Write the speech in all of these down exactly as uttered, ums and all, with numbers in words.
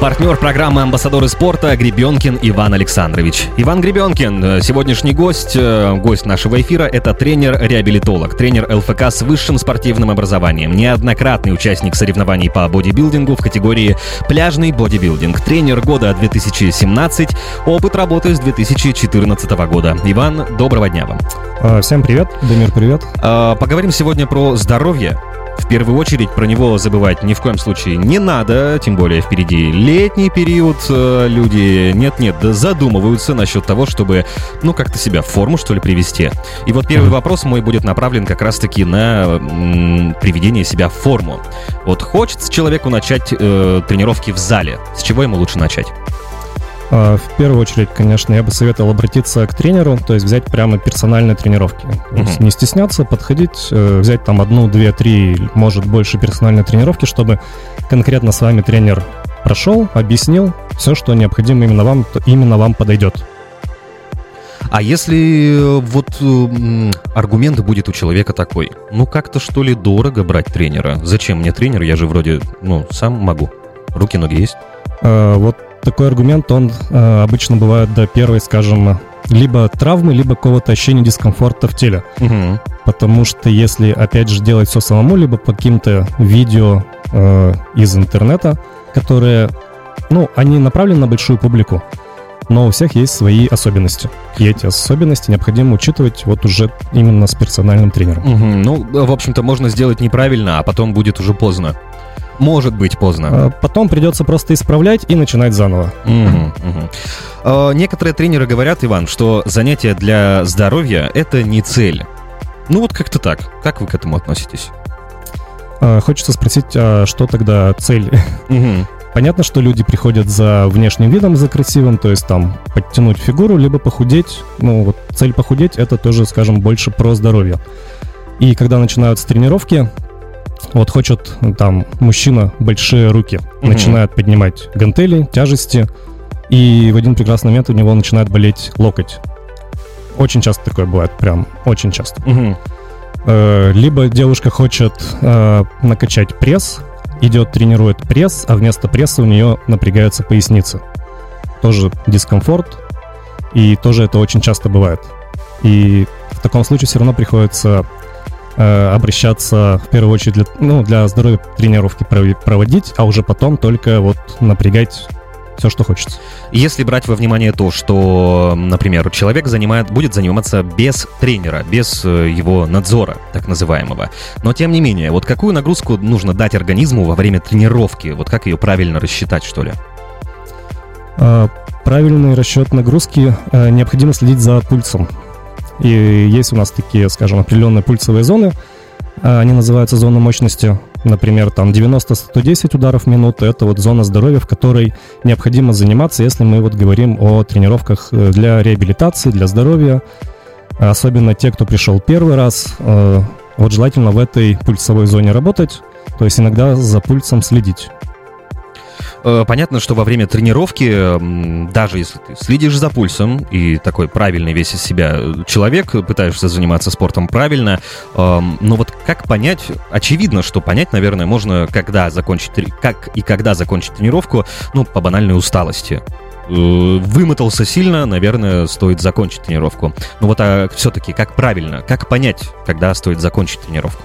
Партнер программы «Амбассадоры спорта» Гребенкин Иван Александрович. Иван Гребенкин, сегодняшний гость, гость нашего эфира, это тренер-реабилитолог, тренер ЛФК с высшим спортивным образованием, неоднократный участник соревнований по бодибилдингу в категории пляжный бодибилдинг, тренер года две тысячи семнадцать, опыт работы с две тысячи четырнадцатого года. Иван, доброго дня вам. Всем привет, Дамир, привет. Поговорим сегодня про здоровье. В первую очередь про него забывать ни в коем случае не надо, тем более впереди летний период. Люди нет-нет, да задумываются насчет того, чтобы, ну, как-то себя в форму, что ли, привести. И вот первый вопрос мой будет направлен как раз-таки на м, приведение себя в форму. Вот хочется человеку начать э, тренировки в зале. С чего ему лучше начать? В первую очередь, конечно, я бы советовал обратиться к тренеру, то есть взять прямо персональные тренировки. То есть не стесняться, подходить, взять там одну, две, три, может, больше персональной тренировки, чтобы конкретно с вами тренер прошел, объяснил все, что необходимо именно вам, то именно вам подойдет. А если вот э, аргумент будет у человека такой, ну как-то что ли дорого брать тренера? Зачем мне тренер? Я же вроде, ну, сам могу. Руки, ноги есть? А, вот такой аргумент, он э, обычно бывает до первой, скажем, либо травмы, либо какого-то ощущения дискомфорта в теле. Угу. Потому что если, опять же, делать все самому, либо по каким-то видео э, из интернета, которые, ну, они направлены на большую публику, но у всех есть свои особенности. И эти особенности необходимо учитывать вот уже именно с персональным тренером. Угу. Ну, в общем-то, можно сделать неправильно, а потом будет уже поздно. Может быть поздно. Потом придется просто исправлять и начинать заново. Угу, угу. А, некоторые тренеры говорят, Иван, что занятия для здоровья — это не цель. Ну вот как-то так. Как вы к этому относитесь? А, хочется спросить, а что тогда цель? Угу. Понятно, что люди приходят за внешним видом, за красивым, то есть там подтянуть фигуру, либо похудеть. Ну вот цель похудеть — это тоже, скажем, больше про здоровье. И когда начинаются тренировки, вот хочет там мужчина большие руки, mm-hmm. начинает поднимать гантели, тяжести, и в один прекрасный момент у него начинает болеть локоть. Очень часто такое бывает, прям очень часто. Mm-hmm. Э, либо девушка хочет э, накачать пресс, идет, тренирует пресс, а вместо пресса у нее напрягается поясница. Тоже дискомфорт, и тоже это очень часто бывает. И в таком случае все равно приходится обращаться в первую очередь для, ну, для здоровья тренировки проводить, а уже потом только вот напрягать все, что хочется. Если брать во внимание то, что, например, человек занимает, будет заниматься без тренера, без его надзора, так называемого, но тем не менее, вот какую нагрузку нужно дать организму во время тренировки? Вот как ее правильно рассчитать, что ли? Правильный расчет нагрузки, необходимо следить за пульсом. И есть у нас такие, скажем, определенные пульсовые зоны, они называются зоны мощности, например, там девяносто - сто десять ударов в минуту, это вот зона здоровья, в которой необходимо заниматься, если мы вот говорим о тренировках для реабилитации, для здоровья, особенно те, кто пришел первый раз, вот желательно в этой пульсовой зоне работать, то есть иногда за пульсом следить. Понятно, что во время тренировки, даже если ты следишь за пульсом и такой правильный весь из себя человек, пытаешься заниматься спортом правильно, но вот как понять, очевидно, что понять, наверное, можно, когда закончить, как и когда закончить тренировку, ну, по банальной усталости. Вымотался сильно, наверное, стоит закончить тренировку. Ну вот, а все-таки как правильно, как понять, когда стоит закончить тренировку?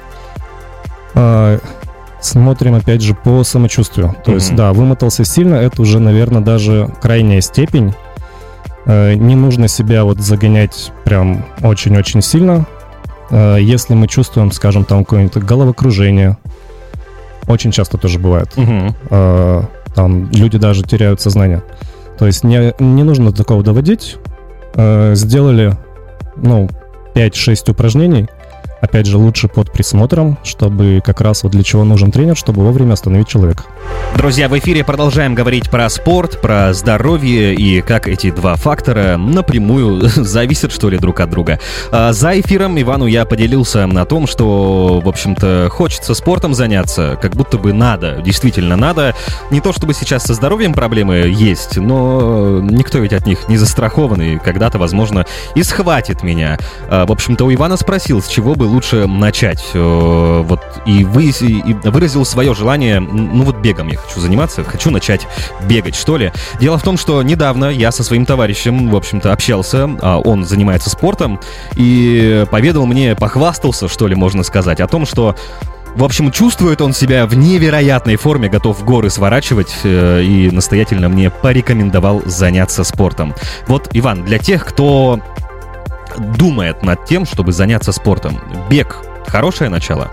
Смотрим, опять же, по самочувствию. То mm-hmm. есть, да, вымотался сильно, это уже, наверное, даже крайняя степень. Э, не нужно себя вот загонять прям очень-очень сильно. Э, если мы чувствуем, скажем, там какое-нибудь головокружение, очень часто тоже бывает. Mm-hmm. Э, там люди даже теряют сознание. То есть не, не нужно до такого доводить. Э, сделали, ну, пять-шесть упражнений. Опять же, лучше под присмотром, чтобы как раз вот для чего нужен тренер, чтобы вовремя остановить человека. Друзья, в эфире продолжаем говорить про спорт, про здоровье и как эти два фактора напрямую зависят, что ли, друг от друга. За эфиром Ивану я поделился о том, что, в общем-то, хочется спортом заняться, как будто бы надо, действительно надо. Не то чтобы сейчас со здоровьем проблемы есть, но никто ведь от них не застрахован, и когда-то, возможно, и схватит меня. В общем-то, у Ивана спросил, с чего бы лучше начать? Вот, и, вы, и выразил свое желание, ну вот бегом я хочу заниматься, хочу начать бегать, что ли. Дело в том, что недавно я со своим товарищем, в общем-то, общался, он занимается спортом, и поведал мне, похвастался, что ли, можно сказать, о том, что, в общем, чувствует он себя в невероятной форме, готов горы сворачивать, э, и настоятельно мне порекомендовал заняться спортом. Вот, Иван, для тех, кто думает над тем, чтобы заняться спортом, бег — хорошее начало?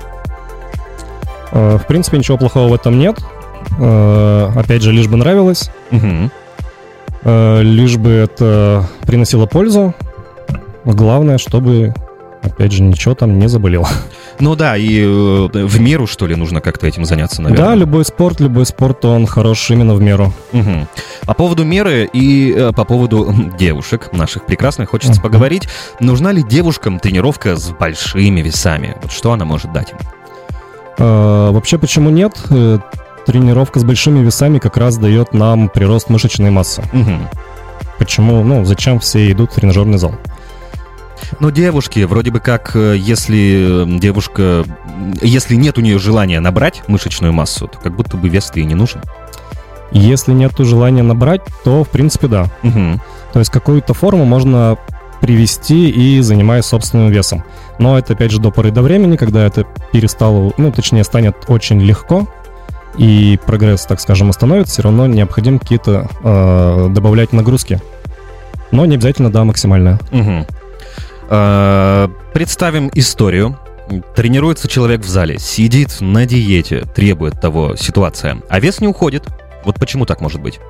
В принципе, ничего плохого в этом нет. Опять же, лишь бы нравилось, угу. Лишь бы это приносило пользу. Главное, чтобы, опять же, ничего там не заболело. Ну да, и э, в меру, что ли, нужно как-то этим заняться, наверное. Да, любой спорт, любой спорт, он хорош именно в меру. Угу. По поводу меры и э, по поводу девушек наших прекрасных хочется uh-huh. поговорить. Нужна ли девушкам тренировка с большими весами? Вот что она может дать им? А, вообще, почему нет? Тренировка с большими весами как раз дает нам прирост мышечной массы. Угу. Почему? Ну, зачем все идут в тренажерный зал? Но девушки, вроде бы как, если девушка, если нет у нее желания набрать мышечную массу, то как будто бы вес-то и не нужен. Если нет желания набрать, то, в принципе, да. Угу. То есть какую-то форму можно привести и занимаясь собственным весом. Но это, опять же, до поры до времени, когда это перестало, ну, точнее, станет очень легко, и прогресс, так скажем, остановится, все равно необходимо какие-то э, добавлять нагрузки. Но не обязательно, да, максимальная. Угу. Представим историю. Тренируется человек в зале, сидит на диете, требует того ситуация, а вес не уходит. Вот почему так может быть?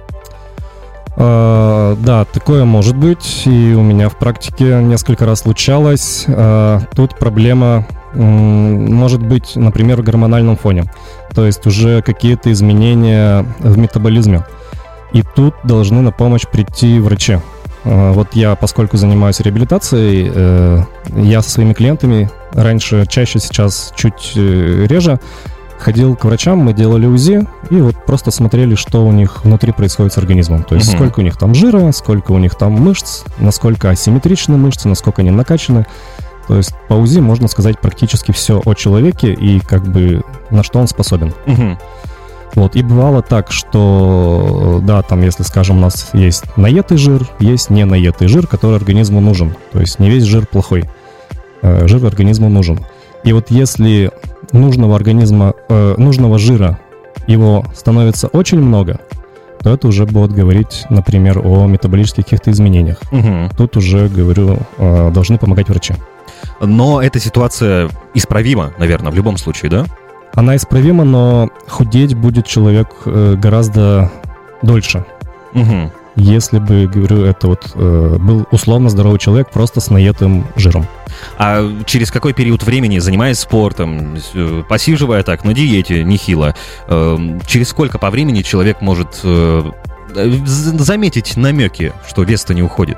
А, да, такое может быть, и у меня в практике несколько раз случалось. А, тут проблема м, может быть, например, в гормональном фоне. То есть уже какие-то изменения в метаболизме. И тут должны на помощь прийти врачи. Вот я, поскольку занимаюсь реабилитацией, я со своими клиентами раньше, чаще, сейчас чуть реже, ходил к врачам, мы делали УЗИ и вот просто смотрели, что у них внутри происходит с организмом. То есть угу. сколько у них там жира, сколько у них там мышц, насколько асимметричны мышцы, насколько они накачаны. То есть по УЗИ можно сказать практически все о человеке и как бы на что он способен. Угу. Вот, и бывало так, что, да, там, если, скажем, у нас есть наетый жир, есть не наетый жир, который организму нужен. То есть не весь жир плохой, жир организму нужен. И вот если нужного организма, нужного жира, его становится очень много, то это уже будет говорить, например, о метаболических каких-то изменениях. Угу. Тут уже, говорю, должны помогать врачи. Но эта ситуация исправима, наверное, в любом случае, да? Она исправима, но худеть будет человек э, гораздо дольше. Угу. Если бы, говорю, это вот э, был условно здоровый человек просто с наетым жиром. А через какой период времени, занимаясь спортом, посиживая так на диете нехило, э, через сколько по времени человек может э, заметить намеки, что вес-то не уходит?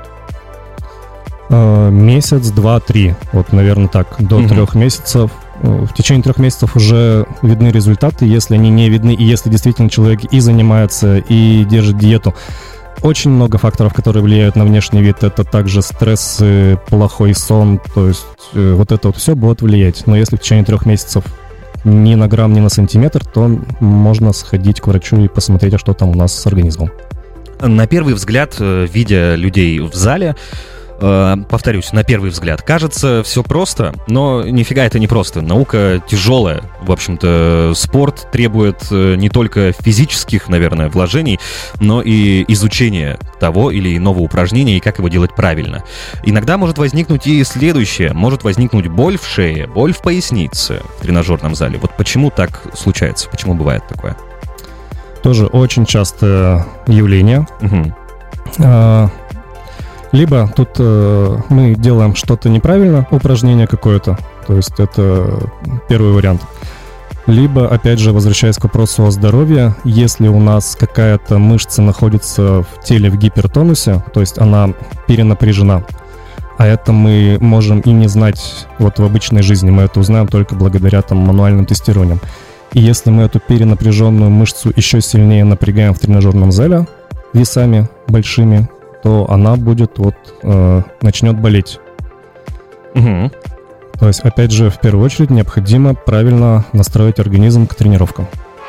Э, месяц, два, три. Вот, наверное, так, до угу. трех месяцев. В течение трех месяцев уже видны результаты, если они не видны, и если действительно человек и занимается, и держит диету. Очень много факторов, которые влияют на внешний вид. Это также стресс, плохой сон, то есть вот это вот все будет влиять. Но если в течение трех месяцев ни на грамм, ни на сантиметр, то можно сходить к врачу и посмотреть, а что там у нас с организмом. На первый взгляд, видя людей в зале, повторюсь, на первый взгляд, кажется все просто, но нифига это не просто. Наука тяжелая. В общем-то, спорт требует не только физических, наверное, вложений, но и изучения того или иного упражнения и как его делать правильно. Иногда может возникнуть и следующее. Может возникнуть боль в шее, боль в пояснице в тренажерном зале. Вот почему так случается? Почему бывает такое? Тоже очень частое явление. Угу. А- Либо тут э, мы делаем что-то неправильно, упражнение какое-то, то есть это первый вариант. Либо, опять же, возвращаясь к вопросу о здоровье, если у нас какая-то мышца находится в теле в гипертонусе, то есть она перенапряжена, а это мы можем и не знать вот в обычной жизни, мы это узнаем только благодаря там мануальным тестированиям. И если мы эту перенапряженную мышцу еще сильнее напрягаем в тренажерном зале весами большими, то она будет вот э, начнет болеть. Угу. То есть, опять же, в первую очередь необходимо правильно настроить организм к тренировкам.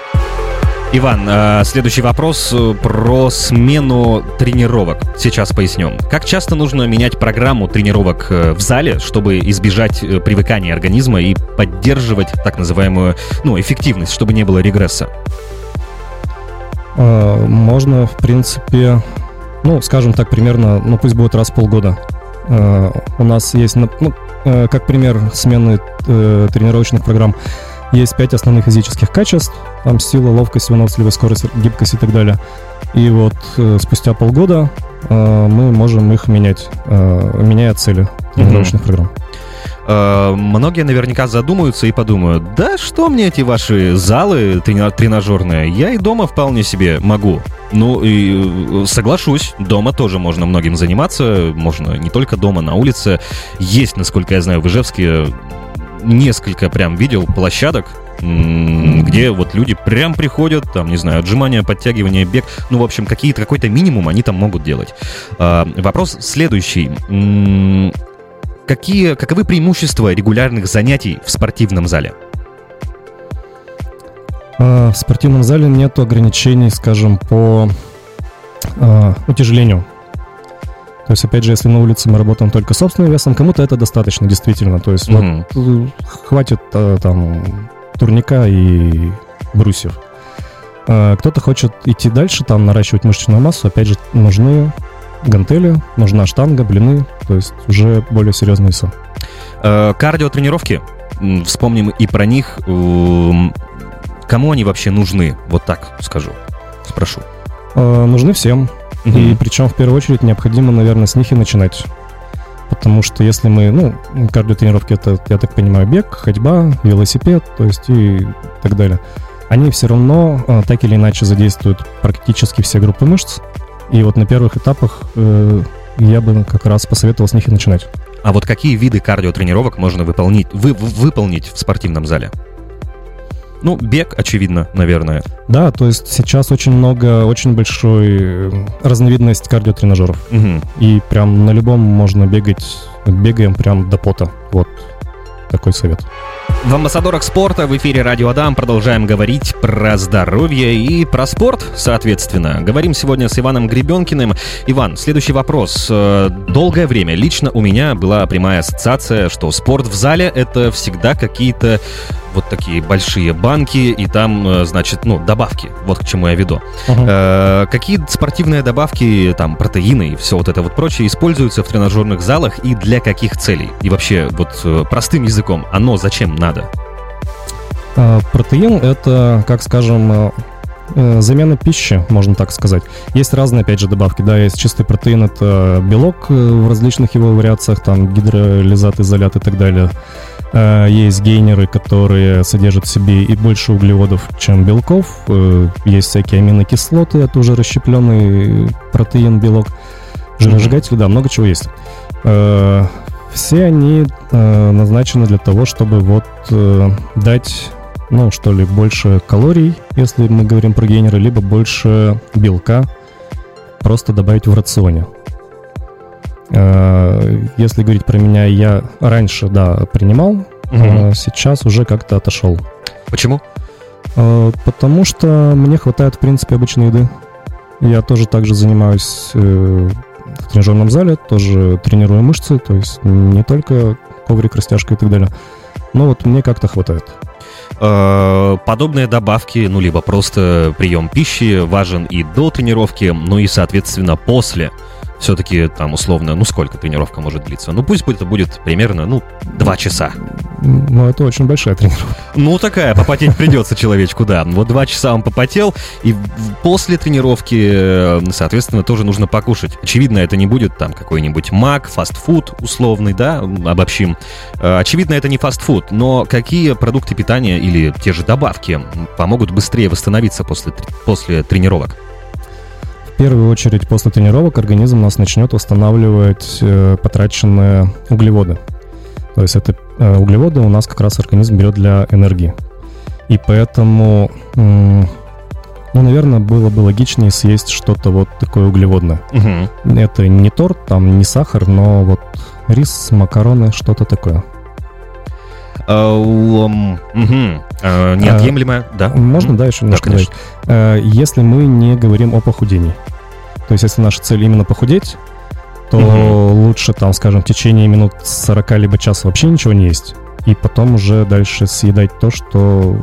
Иван, следующий вопрос про смену тренировок. Сейчас поясню. Как часто нужно менять программу тренировок в зале, чтобы избежать привыкания организма и поддерживать так называемую, ну, эффективность, чтобы не было регресса? Можно, в принципе, ну, скажем так, примерно, ну, пусть будет раз в полгода. У нас есть, ну, как пример смены тренировочных программ, есть пять основных физических качеств, там сила, ловкость, выносливость, скорость, гибкость и так далее. И вот э, спустя полгода э, мы можем их менять, э, меняя цели тренировочных mm-hmm. программ. Uh, многие наверняка задумаются и подумают: да что мне эти ваши залы трени- тренажерные, я и дома вполне себе могу. Ну и соглашусь, дома тоже можно многим заниматься, можно не только дома, на улице. Есть, насколько я знаю, в Ижевске несколько прям видел площадок, где вот люди прям приходят, там, не знаю, отжимания, подтягивания, бег, ну, в общем, какие-то, какой-то минимум они там могут делать. Uh, вопрос следующий. Какие, каковы преимущества регулярных занятий в спортивном зале? В спортивном зале нет ограничений, скажем, по э, утяжелению. То есть, опять же, если на улице мы работаем только собственным весом, кому-то это достаточно, действительно. То есть, mm-hmm. вот, хватит э, там турника и брусьев. Э, кто-то хочет идти дальше, там, наращивать мышечную массу, опять же, нужны гантели, нужна штанга, блины, то есть уже более серьезные веса. Э, кардиотренировки, вспомним и про них. Э, кому они вообще нужны? Вот так скажу, спрошу. Э, нужны всем. Uh-huh. И причем в первую очередь необходимо, наверное, с них и начинать. Потому что если мы, ну, кардиотренировки, это, я так понимаю, бег, ходьба, велосипед, то есть и так далее. Они все равно э, так или иначе задействуют практически все группы мышц. И вот на первых этапах э, я бы как раз посоветовал с них и начинать. А вот какие виды кардиотренировок можно выполнить, вы, выполнить в спортивном зале? Ну, бег, очевидно, наверное. Да, то есть сейчас очень много, очень большой разновидность кардиотренажеров. Угу. И прям на любом можно бегать, бегаем прям до пота. Вот такой совет. В «Амбассадорах спорта» в эфире Радио Адам продолжаем говорить про здоровье и про спорт, соответственно. Говорим сегодня с Иваном Гребенкиным. Иван, следующий вопрос. Долгое время лично у меня была прямая ассоциация, что спорт в зале — это всегда какие-то вот такие большие банки и там, значит, ну, добавки. Вот к чему я веду. Uh-huh. Э, какие спортивные добавки, там, протеины и все вот это вот прочее используются в тренажерных залах и для каких целей? И вообще, вот простым языком, оно зачем надо? А, протеин — это, как скажем, замена пищи, можно так сказать. Есть разные, опять же, добавки. Да, есть чистый протеин — это белок в различных его вариациях, там, гидролизат, изолят и так далее. Есть гейнеры, которые содержат в себе и больше углеводов, чем белков. Есть всякие аминокислоты, это уже расщепленный протеин, белок, жиросжигатели, да, много чего есть. Все они назначены для того, чтобы вот дать, ну, что ли, больше калорий, если мы говорим про гейнеры, либо больше белка просто добавить в рационе. Если говорить про меня, я раньше, да, принимал, угу. Сейчас уже как-то отошел. Почему? Потому что мне хватает, в принципе, обычной еды. Я тоже также занимаюсь в тренажерном зале, тоже тренирую мышцы, то есть не только коврик, растяжка и так далее. Но вот мне как-то хватает. Подобные добавки, ну, либо просто прием пищи важен и до тренировки, ну и, соответственно, после. Все-таки там условно, ну сколько тренировка может длиться? Ну пусть это будет примерно, ну, два часа. Ну это очень большая тренировка. Ну такая, попотеть придется человечку, да. Вот два часа он попотел, и после тренировки, соответственно, тоже нужно покушать. Очевидно, это не будет там какой-нибудь мак, фастфуд условный, да, обобщим. Очевидно, это не фастфуд, но какие продукты питания или те же добавки помогут быстрее восстановиться после, после тренировок? В первую очередь, после тренировок организм у нас начнет восстанавливать э, потраченные углеводы. То есть это э, углеводы у нас как раз организм берет для энергии. И поэтому, э, ну, наверное, было бы логичнее съесть что-то вот такое углеводное. Угу. Это не торт, там не сахар, но вот рис, макароны, что-то такое. Неотъемлемая, да? Можно, да, еще немножко добавить? Если мы не говорим о похудении. То есть, если наша цель именно похудеть, то угу. лучше, там, скажем, в течение минут сорок либо часа вообще ничего не есть, и потом уже дальше съедать то, что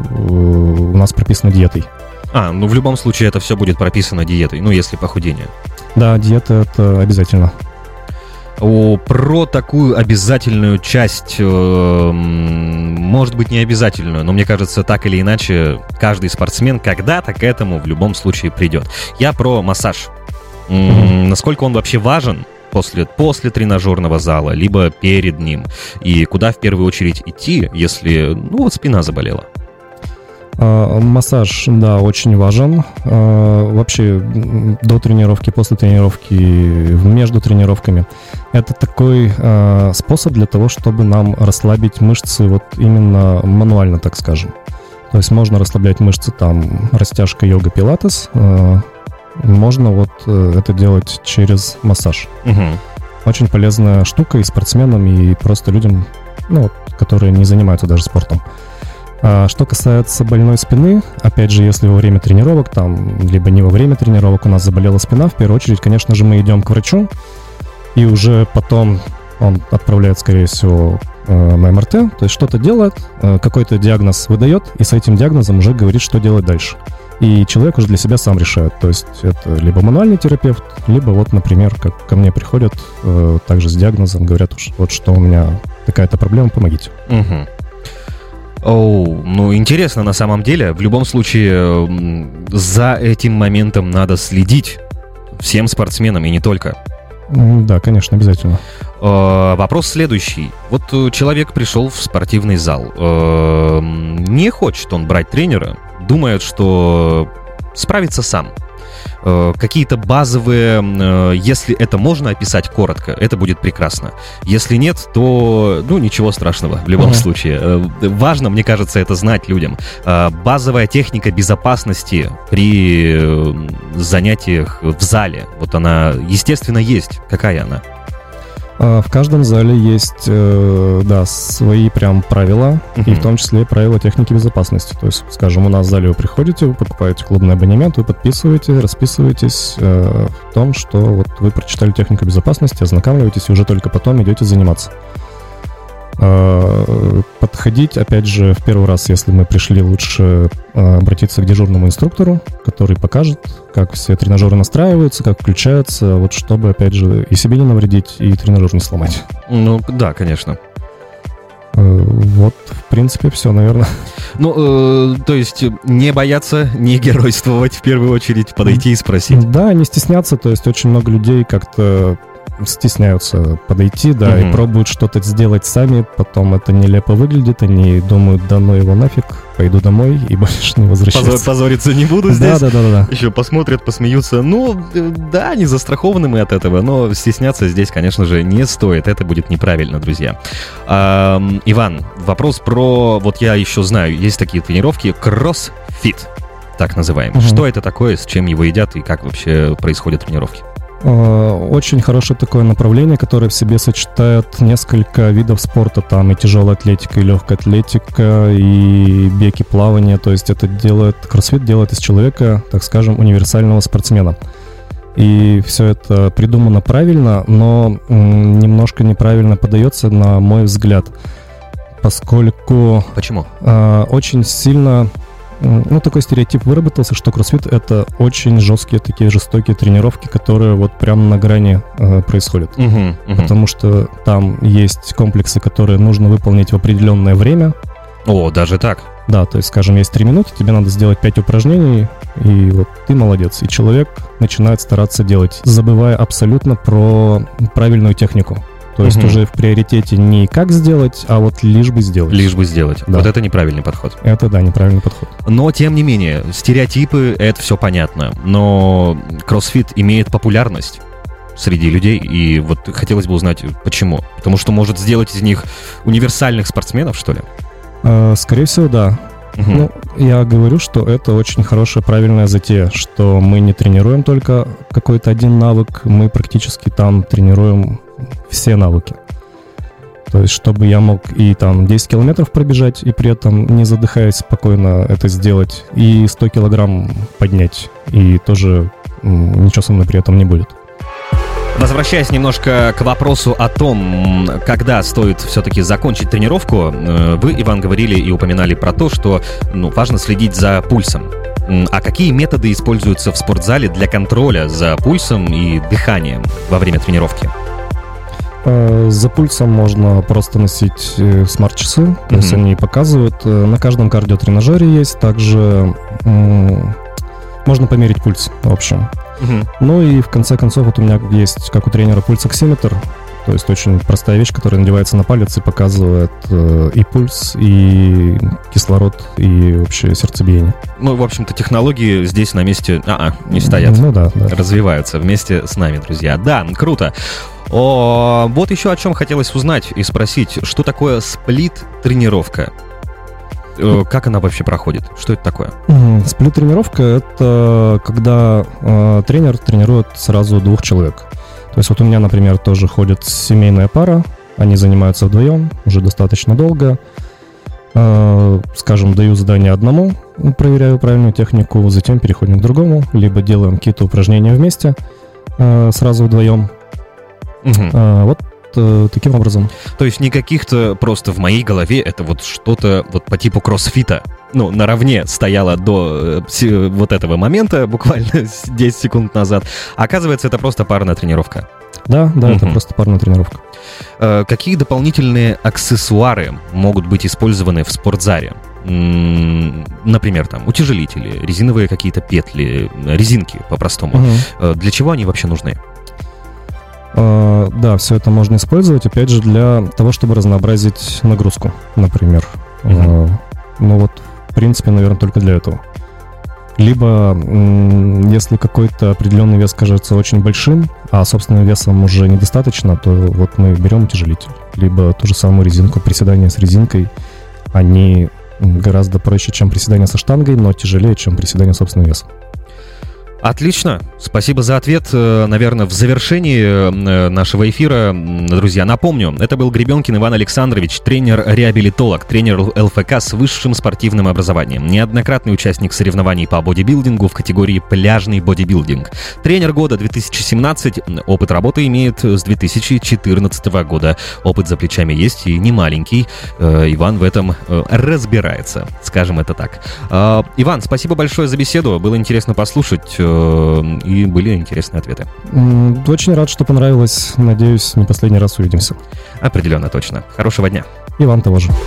у нас прописано диетой. А, ну в любом случае это все будет прописано диетой, ну если похудение. Да, диета — это обязательно. О, про такую обязательную часть, э, может быть, не обязательную, но мне кажется, так или иначе, каждый спортсмен когда-то к этому в любом случае придет. Я про массаж. Mm-hmm. Насколько он вообще важен после, после тренажерного зала, либо перед ним, и куда в первую очередь идти, если, ну, вот спина заболела? Uh, массаж, да, очень важен. Uh, вообще до тренировки, после тренировки, между тренировками. Это такой uh, способ для того, чтобы нам расслабить мышцы вот именно мануально, так скажем. То есть можно расслаблять мышцы, там, растяжка, йога, пилатес. Uh, можно вот uh, это делать через массаж. Uh-huh. Очень полезная штука и спортсменам, и просто людям, ну, которые не занимаются даже спортом. Что касается больной спины, опять же, если во время тренировок, там, либо не во время тренировок у нас заболела спина, в первую очередь, конечно же, мы идем к врачу, и уже потом он отправляет, скорее всего, на эм эр тэ, то есть что-то делает, какой-то диагноз выдает, и с этим диагнозом уже говорит, что делать дальше. И человек уже для себя сам решает, то есть это либо мануальный терапевт, либо вот, например, как ко мне приходят также с диагнозом, говорят, вот что у меня такая-то проблема, помогите. Угу. Оу, ну интересно на самом деле. В любом случае, за этим моментом надо следить всем спортсменам и не только. Да, конечно, обязательно. Э, вопрос следующий. Вот человек пришел в спортивный зал. Э, не хочет он брать тренера, думает, что справится сам. Э, какие-то базовые, э, если это можно описать коротко, это будет прекрасно. Если нет, то, ну, ничего страшного в любом uh-huh. случае. Э, важно, мне кажется, это знать людям. Э, базовая техника безопасности при э, занятиях в зале, вот она, естественно, есть. Какая она? В каждом зале есть, да, свои прям правила, uh-huh. и в том числе правила техники безопасности. То есть, скажем, у нас в зале вы приходите, вы покупаете клубный абонемент, вы подписываете, расписываетесь э, в том, что вот вы прочитали технику безопасности, ознакомливаетесь, и уже только потом идете заниматься. Э, подходить, опять же, в первый раз, если мы пришли, лучше э, обратиться к дежурному инструктору, который покажет, как все тренажеры настраиваются, как включаются, вот чтобы, опять же, и себе не навредить, и тренажер не сломать. Ну, да, конечно. Э, вот, в принципе, все, наверное. Ну, э, то есть не бояться, не геройствовать, в первую очередь, подойти и спросить. Да, не стесняться, то есть очень много людей как-то стесняются подойти, да, угу. и пробуют что-то сделать сами, потом это нелепо выглядит, они думают, да ну его нафиг, пойду домой и больше не возвращаться. Позор, позориться не буду здесь. Да, да, да, да. Еще посмотрят, посмеются. Ну, да, не застрахованы мы от этого, но стесняться здесь, конечно же, не стоит. Это будет неправильно, друзья. А, Иван, вопрос про, вот я еще знаю, есть такие тренировки, кроссфит, так называемый. Угу. Что это такое, с чем его едят и как вообще происходят тренировки? Очень хорошее такое направление, которое в себе сочетает несколько видов спорта. Там и тяжелая атлетика, и легкая атлетика, и бег, и плавание. То есть это делает, кроссфит делает из человека, так скажем, универсального спортсмена. И все это придумано правильно, но немножко неправильно подается, на мой взгляд. Поскольку... Почему? Очень сильно... Ну, такой стереотип выработался, что кроссфит — это очень жесткие, такие жестокие тренировки, которые вот прямо на грани э, происходят. Uh-huh, uh-huh. Потому что там есть комплексы, которые нужно выполнить в определенное время. О, даже так? Да, то есть, скажем, есть три минуты, тебе надо сделать пять упражнений, и вот ты молодец. И человек начинает стараться делать, забывая абсолютно про правильную технику. То есть угу. уже в приоритете не как сделать, а вот лишь бы сделать. Лишь бы сделать. Да. Вот это неправильный подход. Это, да, неправильный подход. Но, тем не менее, стереотипы — это все понятно. Но кроссфит имеет популярность среди людей. И вот хотелось бы узнать, почему. Потому что может сделать из них универсальных спортсменов, что ли? Э, скорее всего, да. Угу. Ну, я говорю, что это очень хорошая, правильная затея, что мы не тренируем только какой-то один навык, мы практически там тренируем все навыки. То есть, чтобы я мог и там десять километров пробежать, и при этом, не задыхаясь, спокойно это сделать, и сто килограмм поднять, и тоже ничего со мной при этом не будет. Возвращаясь немножко к вопросу о том, когда стоит все-таки закончить тренировку, вы, Иван, говорили и упоминали про то, что ну, важно следить за пульсом. А какие методы используются в спортзале для контроля за пульсом и дыханием во время тренировки? За пульсом можно просто носить смарт-часы, mm-hmm. то есть они показывают. На каждом кардиотренажере есть, также м- можно померить пульс, в общем. Uh-huh. Ну и в конце концов вот у меня есть, как у тренера, пульсоксиметр, то есть очень простая вещь, которая надевается на палец и показывает э, и пульс, и кислород, и вообще сердцебиение. Ну, в общем-то, технологии здесь на месте а-а, не стоят. Ну да, да. Развиваются вместе с нами, друзья. Да, круто. О, вот еще о чем хотелось узнать и спросить, что такое сплит-тренировка? Как она вообще проходит? Что это такое? Сплит-тренировка — это когда э, тренер тренирует сразу двух человек. То есть вот у меня, например, тоже ходит семейная пара, они занимаются вдвоем уже достаточно долго. Э, скажем, даю задание одному, проверяю правильную технику, затем переходим к другому, либо делаем какие-то упражнения вместе, э, сразу вдвоем. Угу. Э, вот таким образом. То есть не каких-то просто в моей голове это вот что-то вот по типу кроссфита, ну, наравне стояло до э, вот этого момента, буквально десять секунд назад. А оказывается, это просто парная тренировка. Да, да, угу. Это просто парная тренировка. Э, какие дополнительные аксессуары могут быть использованы в спортзале? М-м, например, там, утяжелители, резиновые какие-то петли, резинки по-простому. Угу. Э, для чего они вообще нужны? Uh, да, все это можно использовать, опять же, для того, чтобы разнообразить нагрузку, например. Uh-huh. Uh, ну вот, в принципе, наверное, только для этого. Либо, м- если какой-то определенный вес кажется очень большим, а собственным весом уже недостаточно, то вот мы берем утяжелитель. Либо ту же самую резинку, приседания с резинкой. Они гораздо проще, чем приседания со штангой, но тяжелее, чем приседания собственным весом. Отлично, спасибо за ответ. Наверное, в завершении нашего эфира, друзья, напомню, это был Гребенкин Иван Александрович, тренер-реабилитолог, тренер эл эф ка с высшим спортивным образованием, неоднократный участник соревнований по бодибилдингу в категории пляжный бодибилдинг, тренер года две тысячи семнадцать, опыт работы имеет с две тысячи четырнадцатого года, опыт за плечами есть и не маленький, Иван в этом разбирается, скажем это так. Иван, спасибо большое за беседу, было интересно послушать. И были интересные ответы. Очень рад, что понравилось. Надеюсь, не последний раз увидимся. Определенно, точно. Хорошего дня. И вам того же.